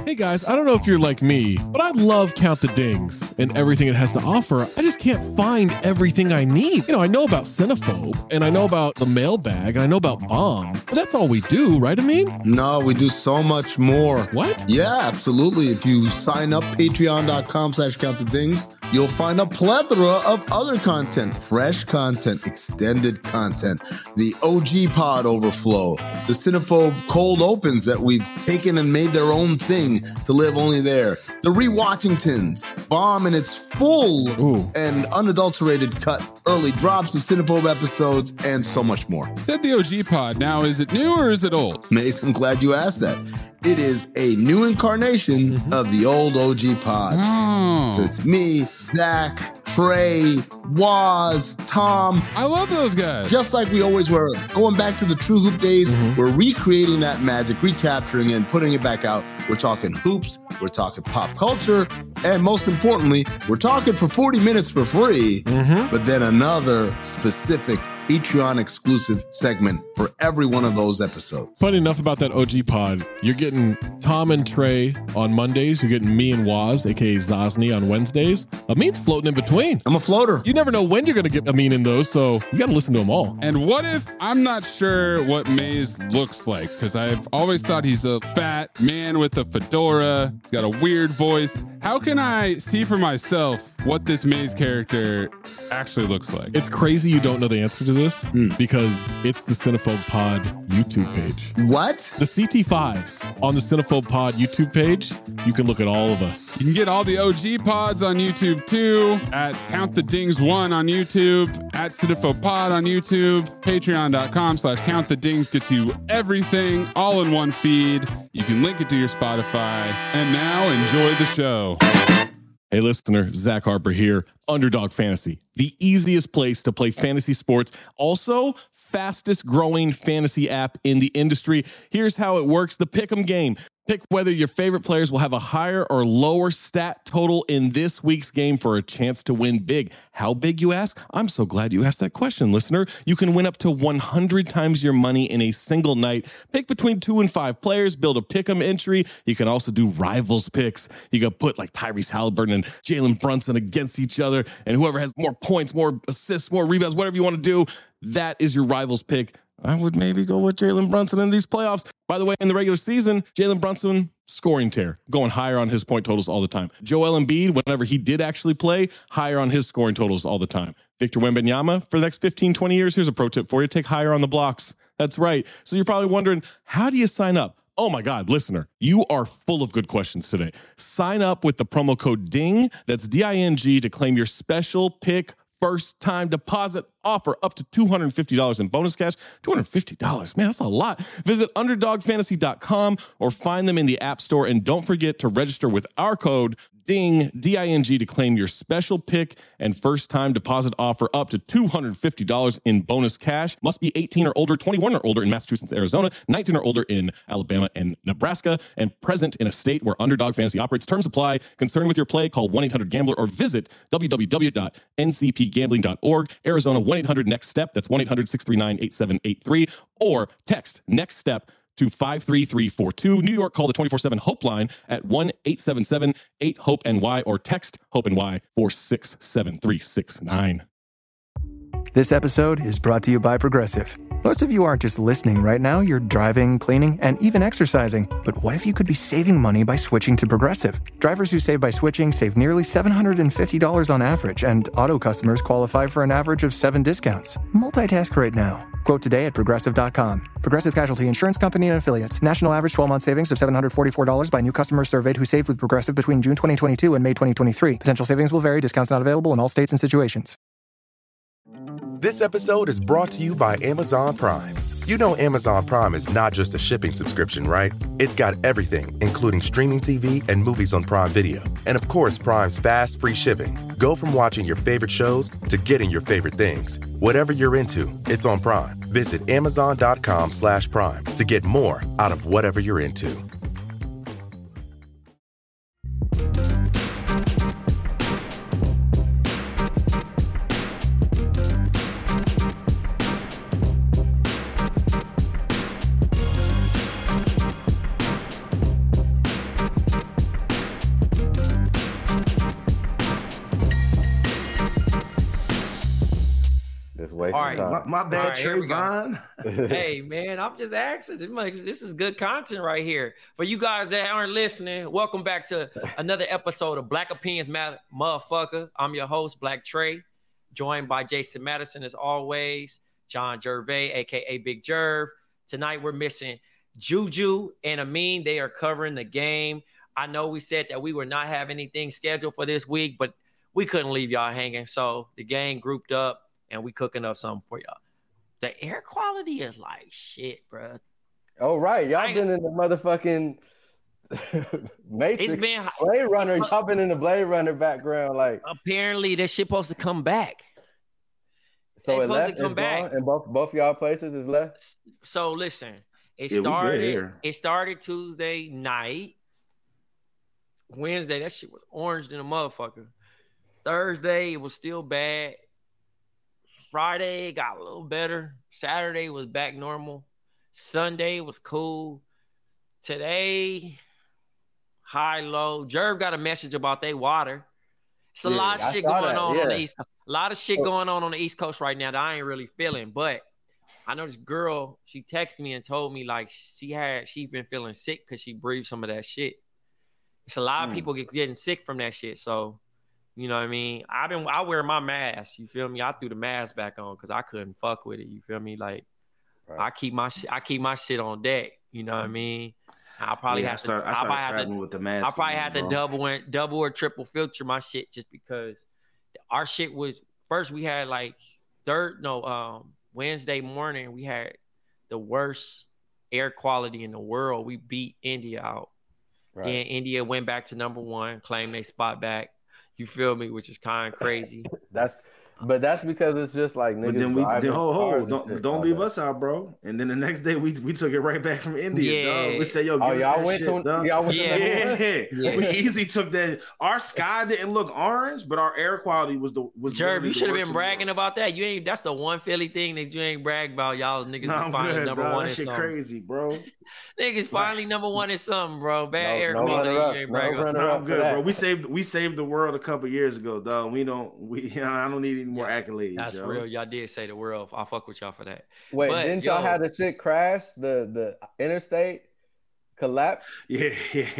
Hey guys, I don't know if you're like me, but I love Count the Dings and everything it has to offer. I just can't find everything I need. I know about Cinephobe, and I know about the mailbag, and I know about Bomb, but that's all we do, right, Amin? No, we do so much more. What? Yeah, absolutely. If you sign up, patreon.com/countthedings, you'll find a plethora of other content, fresh content, extended content, the OG pod overflow, the Cinephobe cold opens that we've taken and made their own thing to live only there, the Rewatchingtons, Bomb in its full and unadulterated cut, early drops of Cinephobe episodes, and so much more. Said the OG pod. Now, is it new or is it old? Mace, I'm glad you asked that. It is a new incarnation of the old OG pod. Oh. So it's me, Zach, Trey, Waz, Tom. I love those guys. Just like we always were. Going back to the True Hoop days, we're recreating that magic, recapturing it, and putting it back out. We're talking hoops, we're talking pop culture, and most importantly, we're talking for 40 minutes for free, but then another specific Patreon exclusive segment for every one of those episodes. Funny enough about that OG pod, you're getting Tom and Trey on Mondays. You're getting me and Waz, aka Zosny, on Wednesdays. Amin's floating in between. I'm a floater. You never know when you're going to get Amin in those, so you got to listen to them all. And what if I'm not sure what Maze looks like? Because I've always thought he's a fat man with a fedora. He's got a weird voice. How can I see for myself what this Maze character actually looks like? It's crazy you don't know the answer to this because it's the Cinephobe Pod YouTube page. What? The CT5s on the Cinephobe Pod YouTube page, you can look at all of us. You can get all the OG pods on YouTube too, at Count the Dings 1 on YouTube, at Cinephobe Pod on YouTube, patreon.com/Count the Dings gets you everything all in one feed. You can link it to your Spotify. And now enjoy the show. Hey listener, Zach Harper here, Underdog Fantasy, the easiest place to play fantasy sports. Also, fastest growing fantasy app in the industry. Here's how it works. The Pick'em game. Pick whether your favorite players will have a higher or lower stat total in this week's game for a chance to win big. How big, you ask? I'm so glad you asked that question, listener. You can win up to 100 times your money in a single night. Pick between 2 and 5 players, build a pick'em entry. You can also do rivals picks. You can put like Tyrese Halliburton and Jalen Brunson against each other, and whoever has more points, more assists, more rebounds, whatever you want to do, that is your rivals pick. I would maybe go with Jalen Brunson in these playoffs. By the way, in the regular season, Jalen Brunson, scoring tear, going higher on his point totals all the time. Joel Embiid, whenever he did actually play, higher on his scoring totals all the time. Victor Wembanyama, for the next 15, 20 years, here's a pro tip for you. Take higher on the blocks. That's right. So you're probably wondering, how do you sign up? Oh my God, listener, you are full of good questions today. Sign up with the promo code DING, that's D-I-N-G, to claim your special pick first time deposit offer up to $250 in bonus cash. $250, man, that's a lot. Visit underdogfantasy.com or find them in the App Store. And don't forget to register with our code DING, D-I-N-G, to claim your special pick and first time deposit offer up to $250 in bonus cash. Must be 18 or older, 21 or older in Massachusetts, Arizona, 19 or older in Alabama and Nebraska, and present in a state where Underdog Fantasy operates. Terms apply. Concerned with your play, call 1-800-GAMBLER or visit www.ncpgambling.org. Arizona, 1-800-NEXT-STEP. That's 1-800-639-8783. Or text NEXT STEP to 53342. New York, call the 24/7 Hope line at 1-877-8-HOPE-NY or text HOPE-NY 467-369. This episode is brought to you by Progressive. Most of you aren't just listening right now, you're driving, cleaning, and even exercising. But what if you could be saving money by switching to Progressive? Drivers who save by switching save nearly $750 on average, and auto customers qualify for an average of 7 discounts. Multitask right now. Quote today at Progressive.com. Progressive Casualty Insurance Company and Affiliates. National average 12-month savings of $744 by new customers surveyed who saved with Progressive between June 2022 and May 2023. Potential savings will vary. Discounts not available in all states and situations. This episode is brought to you by Amazon Prime. You know Amazon Prime is not just a shipping subscription, right? It's got everything, including streaming TV and movies on Prime Video. And of course, Prime's fast, free shipping. Go from watching your favorite shows to getting your favorite things. Whatever you're into, it's on Prime. Visit Amazon.com/Prime to get more out of whatever you're into. waste All of right. time. My bad, All right, here we go. Trayvon. Hey, man, I'm just asking. This is good content right here. For you guys that aren't listening, welcome back to another episode of Black Opinions Matter, motherfucker. I'm your host, Black Trey, joined by Jason Madison as always, John Gervais, a.k.a. Big Jerv. Tonight, we're missing Juju and Amin. They are covering the game. I know we said that we were not having anything scheduled for this week, but we couldn't leave y'all hanging. So the gang grouped up and we cooking up something for y'all. The air quality is like shit, bro. Oh, right. Y'all been in the motherfucking Matrix. It's been Blade Runner. Y'all been in the Blade Runner background. Like, apparently this shit supposed to come back. so It's it left. supposed to come It's back. gone, and both y'all places is left. So listen, Yeah, we good here. it started Tuesday night. Wednesday, that shit was orange than a motherfucker. Thursday, it was still bad. Friday, it got a little better. Saturday was back normal. Sunday was cool. Today, high, low. Jerv got a message about they water. It's a lot of I shit saw going that, on yeah. the East Coast. A lot of shit going on the East Coast right now that I ain't really feeling. But I know this girl, she texted me and told me like she been feeling sick because she breathed some of that shit. It's a lot of people getting sick from that shit. So, you know what I mean? I wear my mask. You feel me? I threw the mask back on because I couldn't fuck with it. You feel me? Like I keep my shit on deck. You know what I mean? I'll probably have to. I started traveling with the mask. I'll probably have to double or triple filter my shit just because our shit was first. We had like Wednesday morning we had the worst air quality in the world. We beat India out. Right. Then India went back to number one, claimed they spot back. You feel me? Which is kind of crazy. That's because it's just like niggas. But then don't don't leave us out, bro. And then the next day we took it right back from India. Yeah. Dog. We said, yo, give us y'all that went shit, to dog. y'all went Yeah. to We easily took that. Our sky didn't look orange, but our air quality was Jerv, you should have been bragging about. about that. You ain't. That's the one Philly thing that you ain't brag about. Y'all niggas No, I'm finally good, number dog. one That in shit something. crazy, bro. Niggas finally number one in something, bro. Bad air No quality. runner-up. You ain't No brag about. runner-up. No, I'm for good, that. bro. We saved the world a couple years ago, dog. I don't need any more accolades. That's yo. real. Y'all did say the world. I fuck with y'all for that. Wait, But, didn't y'all yo, have the shit crash? The interstate collapse? Yeah.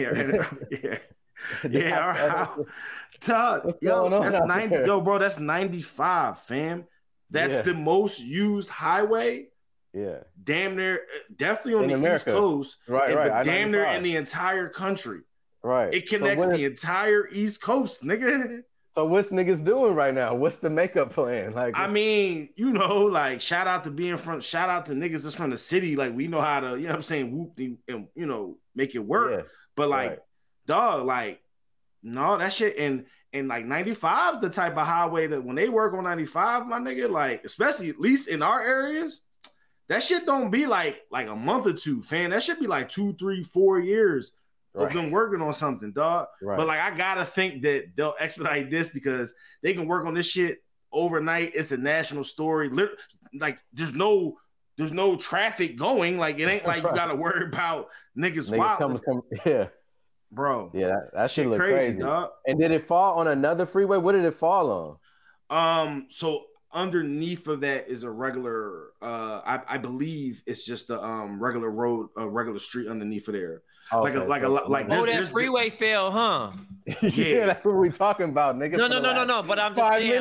Todd, What's yo, going on that's out 90. there? Yo, bro, that's 95, fam. That's Yeah. the most used highway. Yeah. Damn near, definitely on In the America. East Coast, Right, and right, but damn near I-95. in the entire country. Right. It connects so the entire East Coast, nigga. So what's niggas doing right now? What's the makeup plan? Like, I mean, like shout out to niggas that's from the city. Like we know how to, you know what I'm saying, whoop and make it work. Yeah, but like, right. dog, like, no, that shit and like 95 is the type of highway that when they work on 95, my nigga, like, especially at least in our areas, that shit don't be like a month or two, fam. That should be like 2, 3, 4 years of them working on something, dog. Right. But like I gotta think that they'll expedite this because they can work on this shit overnight. It's a national story. Like there's no traffic going. Like it ain't like you gotta worry about niggas wild. Yeah. Bro. Yeah, that shit look crazy. Dog. And did it fall on another freeway? What did it fall on? So underneath of that is a regular I believe it's just a regular road, a regular street underneath of there. Oh, that freeway fell, huh? Yeah, that's what we talking about, nigga. No. But I'm just 5 saying.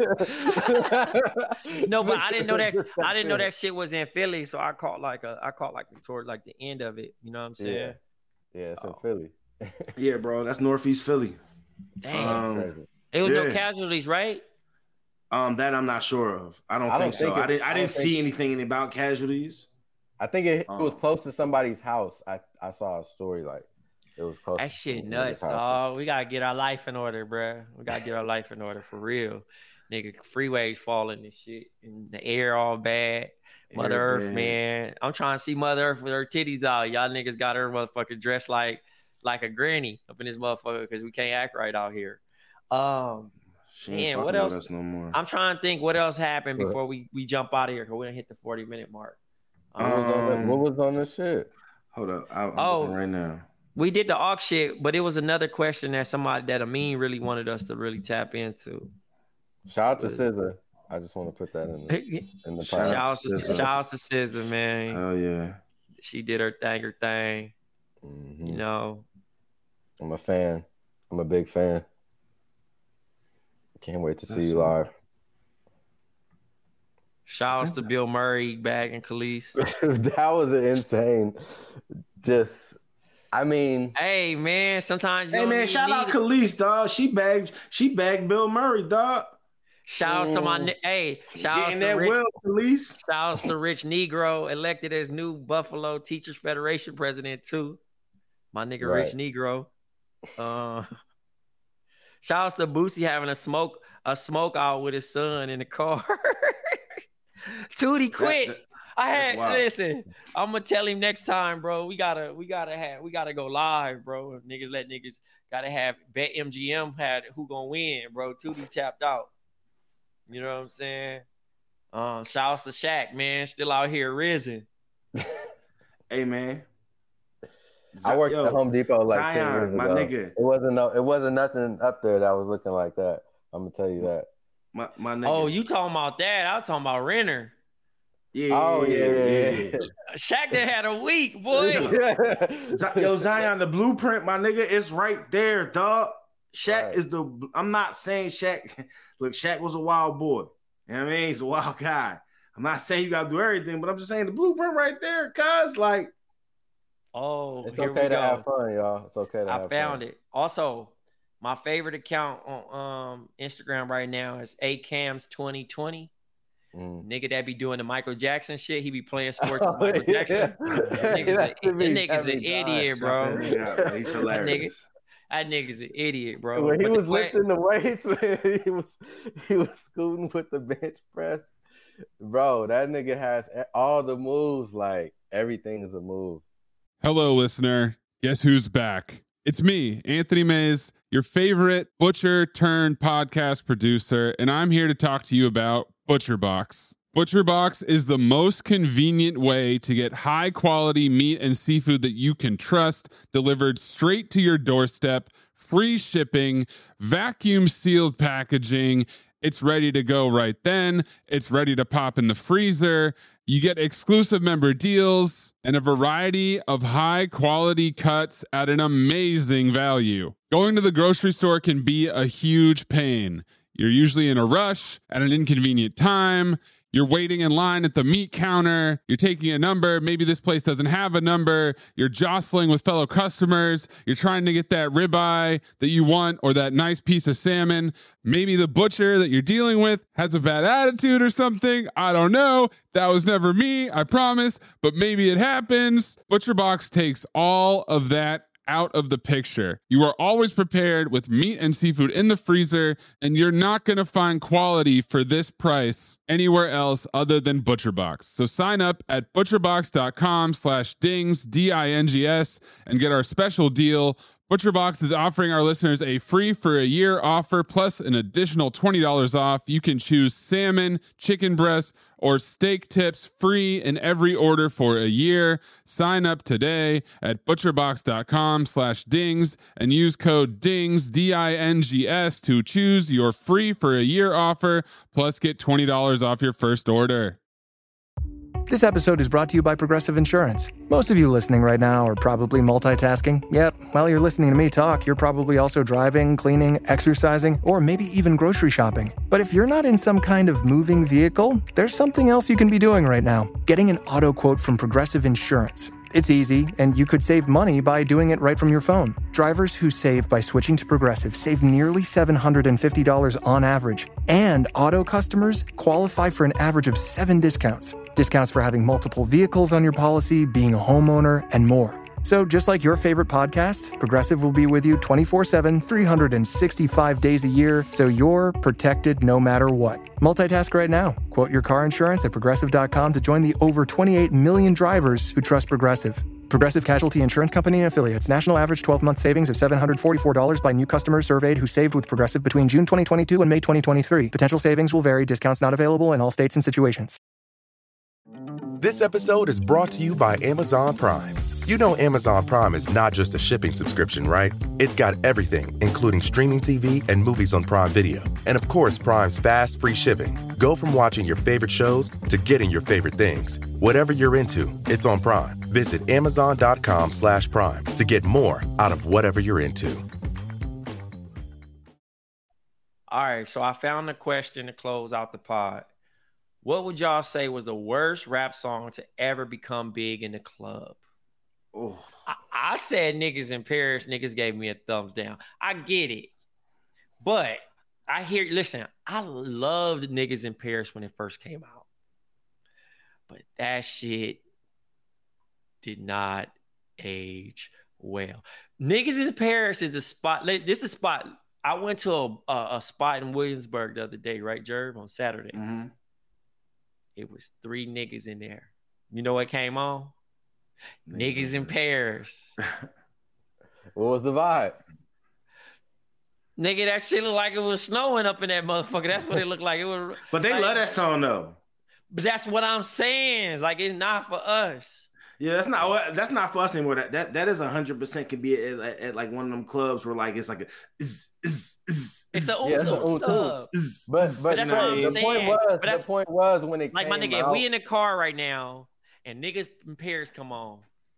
minutes. No, but I didn't know that. I didn't know that shit was in Philly, so I caught toward like the end of it. You know what I'm saying? Yeah, it's in Philly. Yeah, bro, that's Northeast Philly. Damn, it was no casualties, right? That I'm not sure of. I don't think so. I didn't see anything about casualties. I think it was close to somebody's house. I saw a story like it was close. That shit nuts, dog. We gotta get our life in order, bro. We gotta get our life in order for real. Nigga, freeways falling and shit, and the air all bad. Mother Earth, man. I'm trying to see Mother Earth with her titties out. Y'all niggas got her motherfucker dressed like a granny up in this motherfucker because we can't act right out here. Man, what else? No more. I'm trying to think what else happened before we jump out of here because we didn't hit the 40-minute mark. What was on this shit? Hold up. I'm looking right now. We did the aux shit, but it was another question that Amin really wanted us to really tap into. Shout out to SZA. I just want to put that in the Shout out podcast. to SZA, man. Oh yeah, she did her thing. Mm-hmm. You know, I'm a fan. I'm a big fan. Can't wait to see you live. Shout out to Bill Murray back and Khalees. That was insane. Just, I mean, hey man, sometimes you hey man, shout out Khalees, dog. She bagged Bill Murray, dog. Shout out to my shout out to Rich. Khalees. Shout out to Rich Negro, elected as new Buffalo Teachers Federation president too. My nigga Right. Rich Negro. Shout out to Boosie having a smoke out with his son in the car. Tootie quit. Listen, I'm gonna tell him next time, bro. We gotta go live, bro. Niggas gotta have BetMGM had who gonna win, bro. Tootie tapped out. You know what I'm saying? Shout out to Shaq, man. Still out here risen. Hey man. I worked at Home Depot like Zion, 10 years ago. my nigga. It wasn't nothing up there that was looking like that. I'm gonna tell you that. My nigga. Oh, you talking about that? I was talking about Renner. Yeah. Oh yeah. Shaq that had a week, boy. Yo, Zion, the blueprint, my nigga, it's right there, dog. Shaq is I'm not saying Shaq. Look, Shaq was a wild boy. You know what I mean? He's a wild guy. I'm not saying you gotta do everything, but I'm just saying the blueprint right there, cuz like. Oh, it's okay to have fun, y'all. It's okay to have fun. I found it. Also, my favorite account on Instagram right now is ACAMS2020. Nigga that be doing the Michael Jackson shit. He be playing sports with Michael Jackson. That nigga's an idiot, bro. He's hilarious. That nigga's an idiot, bro. When he was lifting the weights, he was scooting with the bench press. Bro, that nigga has all the moves. Like, everything is a move. Hello, listener. Guess who's back? It's me, Anthony Mays, your favorite butcher turned podcast producer, and I'm here to talk to you about ButcherBox. ButcherBox is the most convenient way to get high quality meat and seafood that you can trust delivered straight to your doorstep, free shipping, vacuum sealed packaging. It's ready to go right then. It's ready to pop in the freezer. You get exclusive member deals and a variety of high quality cuts at an amazing value. Going to the grocery store can be a huge pain. You're usually in a rush at an inconvenient time. You're waiting in line at the meat counter. You're taking a number. Maybe this place doesn't have a number. You're jostling with fellow customers. You're trying to get that ribeye that you want or that nice piece of salmon. Maybe the butcher that you're dealing with has a bad attitude or something. I don't know. That was never me, I promise. But maybe it happens. ButcherBox takes all of that out of the picture. You are always prepared with meat and seafood in the freezer, and you're not going to find quality for this price anywhere else other than ButcherBox. So sign up at butcherbox.com/dings, D-I-N-G-S, and get our special deal. ButcherBox is offering our listeners a free for a year offer plus an additional $20 off. You can choose salmon, chicken breast, or steak tips free in every order for a year. Sign up today at butcherbox.com/dings and use code DINGS, D-I-N-G-S, to choose your free for a year offer plus get $20 off your first order. This episode is brought to you by Progressive Insurance. Most of you listening right now are probably multitasking. Yep, while you're listening to me talk, you're probably also driving, cleaning, exercising, or maybe even grocery shopping. But if you're not in some kind of moving vehicle, there's something else you can be doing right now. Getting an auto quote from Progressive Insurance. It's easy, and you could save money by doing it right from your phone. Drivers who save by switching to Progressive save nearly $750 on average. And auto customers qualify for an average of 7 discounts. Discounts for having multiple vehicles on your policy, being a homeowner, and more. So just like your favorite podcast, Progressive will be with you 24/7, 365 days a year, so you're protected no matter what. Multitask right now. Quote your car insurance at Progressive.com to join the over 28 million drivers who trust Progressive. Progressive Casualty Insurance Company and Affiliates. National average 12-month savings of $744 by new customers surveyed who saved with Progressive between June 2022 and May 2023. Potential savings will vary. Discounts not available in all states and situations. This episode is brought to you by Amazon Prime. You know Amazon Prime is not just a shipping subscription, right? It's got everything, including streaming TV and movies on Prime Video. And of course, Prime's fast, free shipping. Go from watching your favorite shows to getting your favorite things. Whatever you're into, it's on Prime. Visit Amazon.com/Prime to get more out of whatever you're into. All right, so I found a question to close out the pod. What would y'all say was the worst rap song to ever become big in the club? Oh, I said Niggas in Paris. Niggas gave me a thumbs down. I get it. But listen, I loved Niggas in Paris when it first came out. But that shit did not age well. Niggas in Paris is the spot. This is a spot. I went to a spot in Williamsburg the other day, right, Jerv, on Saturday. mm-hmm. It was 3 niggas in there. You know what came on? Niggas in Paris. What was the vibe? Nigga, that shit looked like it was snowing up in that motherfucker. That's what it looked like. It was. But they love that song though. But that's what I'm saying. It's like it's not for us. Yeah, that's not for us anymore. That is 100% can be at like one of them clubs where like it's like It's the stuff. But that's what I'm the saying. point was when it like came my nigga, out, if we in the car right now and Niggas in Paris come on,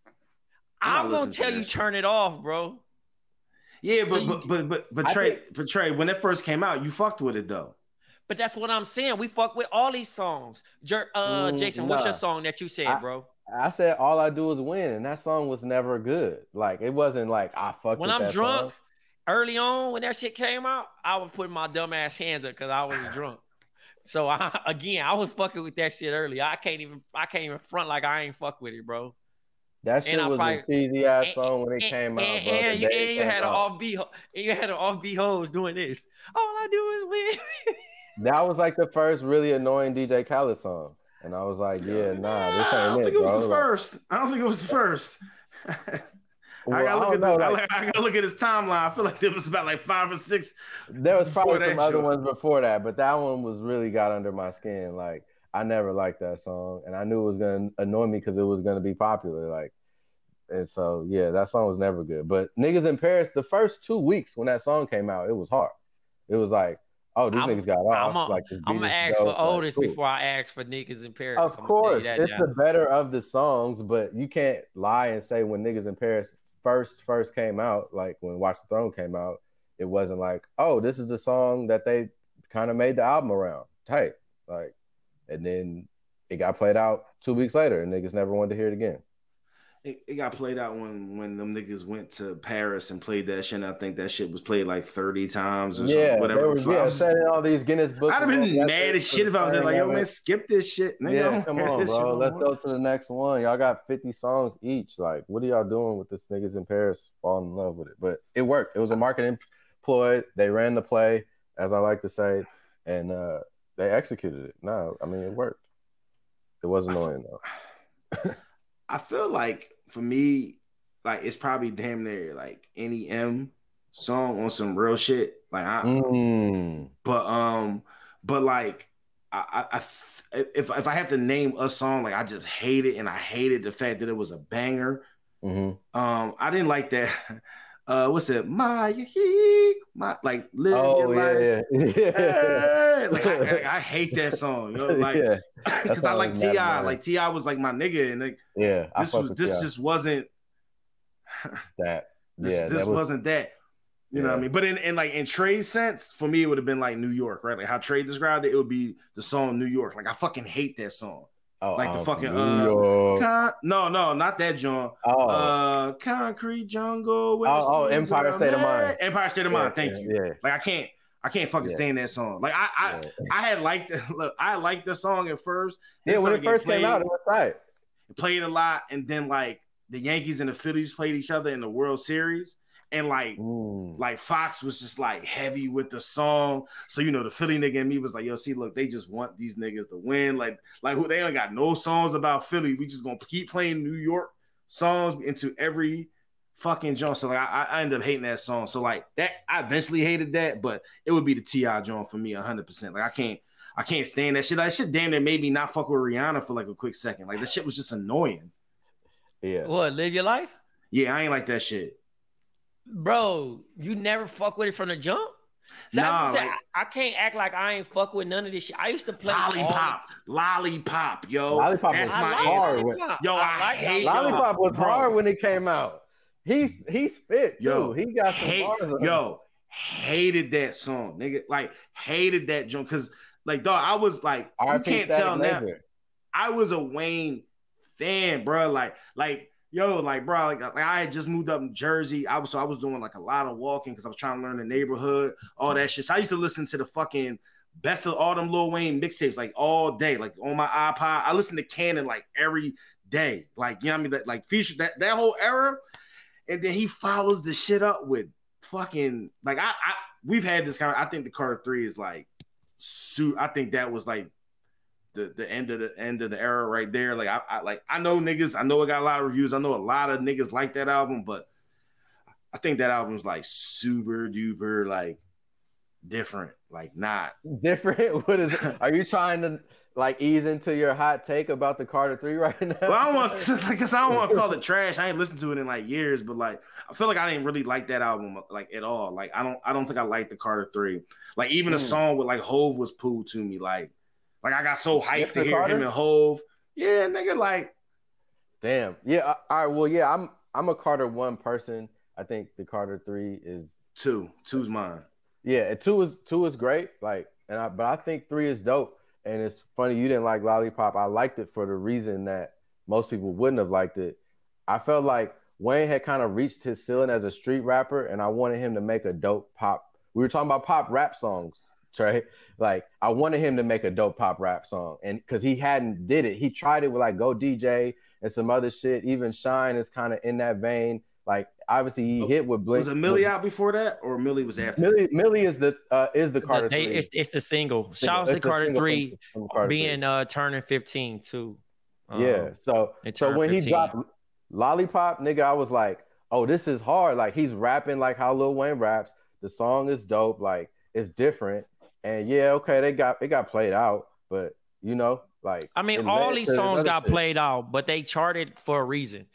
I'm gonna tell you turn it off, bro. Yeah, but Trey, when it first came out, you fucked with it though. But that's what I'm saying. We fuck with all these songs. Jason, what's your song that you said, bro? I said All I Do Is Win, and that song was never good. Like it wasn't like I fucked when with I'm that drunk. song. Early on, when that shit came out, I was putting my dumb ass hands up because I was drunk. So I was fucking with that shit early. I can't even front like I ain't fuck with it, bro. That shit was a cheesy ass song when it came out, bro. And you had an offbeat hoes doing this. All I do is win. That was like the first really annoying DJ Khaled song, and I was like, yeah, nah, this ain't I don't it, think it was bro. the first. I don't think it was the first. Well, I gotta look at his timeline. I feel like there was about like 5 or 6. There was probably some other show. ones before that, but that one was really got under my skin. Like I never liked that song, and I knew it was gonna annoy me because it was gonna be popular. Like, and so yeah, that song was never good. But Niggas in Paris, the first 2 weeks when that song came out, it was hard. It was like, oh, these niggas got off. I'm gonna ask for Otis before I ask for Niggas in Paris. Of course, it's the better of the songs, but you can't lie and say when Niggas in Paris first came out, like when Watch the Throne came out, it wasn't like, oh, this is the song that they kind of made the album around. Tight. Like, and then it got played out 2 weeks later and niggas never wanted to hear it again. It got played out when them niggas went to Paris and played that shit. And I think that shit was played like 30 times or whatever. Setting all these Guinness books. I'd have been mad as shit if I was there like, yo, man, skip this shit. Nigga. Yeah, come on, bro. Let's go to the next one. Y'all got 50 songs each. Like, what are y'all doing with this Niggas in Paris? Falling in love with it. But it worked. It was a marketing ploy. They ran the play, as I like to say, and they executed it. No, I mean, it worked. It was annoying, though. I feel like for me, like it's probably damn near like any M song on some real shit. Like but like if I have to name a song, like I just hate it, and I hated the fact that it was a banger. I didn't like that. What's it? My like live your life. Yeah. Like I hate that song, you know, like because I like T.I. Like T.I. was like my nigga, and like this just wasn't that. This wasn't that. You know what I mean? But in Trey's sense, for me, it would have been like New York, right? Like how Trey described it, it would be the song New York. Like I fucking hate that song. Like the fucking New York. No, not that John. Concrete Jungle. Empire State of Mind. Empire State of Mind. Thank you. Yeah. Like I can't fucking stand that song. Like I had liked I liked the song at first. Yeah, when it first came out, it was tight. It played a lot, and then like the Yankees and the Phillies played each other in the World Series. And like Fox was just like heavy with the song. So, you know, the Philly nigga in me was like, yo, see, look, they just want these niggas to win. Like who they ain't got no songs about Philly. We just gonna keep playing New York songs into every fucking joint. So like I ended up hating that song. So like that, I eventually hated that, but it would be the T.I. joint for me 100%. Like I can't stand that shit. Like, that shit damn near made me not fuck with Rihanna for like a quick second. Like that shit was just annoying. Yeah. What? Live Your Life? Yeah, I ain't like that shit. Bro, you never fuck with it from the jump? So Nah, like, I can't act like I ain't fuck with none of this shit. I used to play Lollipop, yo. Lollipop That's was my hard. Yo, I hate Lollipop was hard when it came out. He spit too. Yo, he got some bars on him. Hated that song, nigga. Like, hated that joint. Cause like, dog, I was like, you can't tell now. I was a Wayne fan, bro. Like, bro, like I had just moved up in Jersey. I was doing like a lot of walking because I was trying to learn the neighborhood, all that shit. So I used to listen to the fucking best of all them Lil Wayne mixtapes like all day, like on my iPod. I listened to Cannon like every day, like, you know what I mean, like feature that whole era. And then he follows the shit up with fucking like we've had this kind of. I think the Carter 3 is like, I think that was like the end of the era right there. Like I know niggas, I know it got a lot of reviews. I know a lot of niggas like that album, but I think that album's like super duper like different. Like not different. What is it? Are you trying to like ease into your hot take about the Carter 3 right now? Well, I don't want to call it trash. I ain't listened to it in like years, but like I feel like I didn't really like that album like at all. Like I don't think I like the Carter 3. Like even a song with like Hove was cool to me. Like I got so hyped to hear him and Hove. Yeah, nigga, like. Damn. Yeah. All right. Well, yeah, I'm a Carter 1 person. I think the Carter 3 is 2. 2's mine. Yeah, 2 is great. Like, but I think 3 is dope. And it's funny you didn't like Lollipop. I liked it for the reason that most people wouldn't have liked it. I felt like Wayne had kind of reached his ceiling as a street rapper, and I wanted him to make a dope pop. We were talking about pop rap songs, Trey. Like, I wanted him to make a dope pop rap song, and because he hadn't did it. He tried it with like Go DJ and some other shit. Even Shine is kind of in that vein. Like, obviously he hit with Blink. Was it Millie out before that, or Millie was after? Millie is the Carter 3. It's the single. Shout out to Carter 3 being turning 15 too. Yeah. So when 15. He dropped Lollipop, nigga, I was like, oh, this is hard. Like, he's rapping like how Lil Wayne raps. The song is dope. Like, it's different. And yeah, okay, it got played out, but you know, like, I mean, all these songs got played out, but they charted for a reason.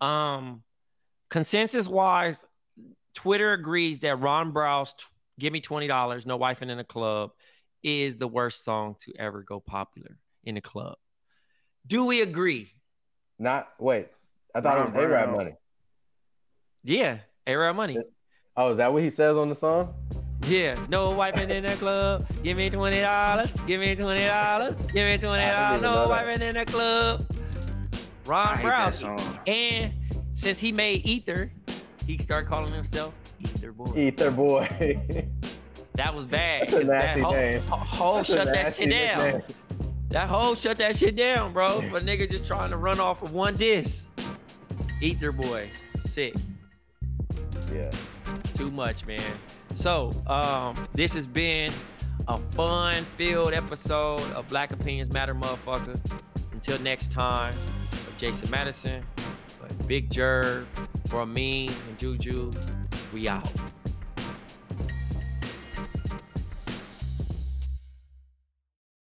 Consensus wise, Twitter agrees that Ron Brow's "Give Me $20, No Wifing in a Club" is the worst song to ever go popular in a club. Do we agree? Wait, I thought it was A-Rap Money. Yeah, A-Rap Money. Oh, is that what he says on the song? Yeah, no wiping in the club. Give me $20. Give me $20. Give me $20. No wiping in the club. Ron Brown. And since he made Ether, he started calling himself Ether Boy. Ether Boy. That was bad. That's a nasty name. Hov shut that shit down. That Hov shut that shit down, bro. For a nigga just trying to run off of one diss. Ether Boy. Sick. Yeah. Too much, man. So, this has been a fun-filled episode of Black Opinions Matter, motherfucker. Until next time, for Jason Madison, for Big Jerv, for Amin and Juju, we out.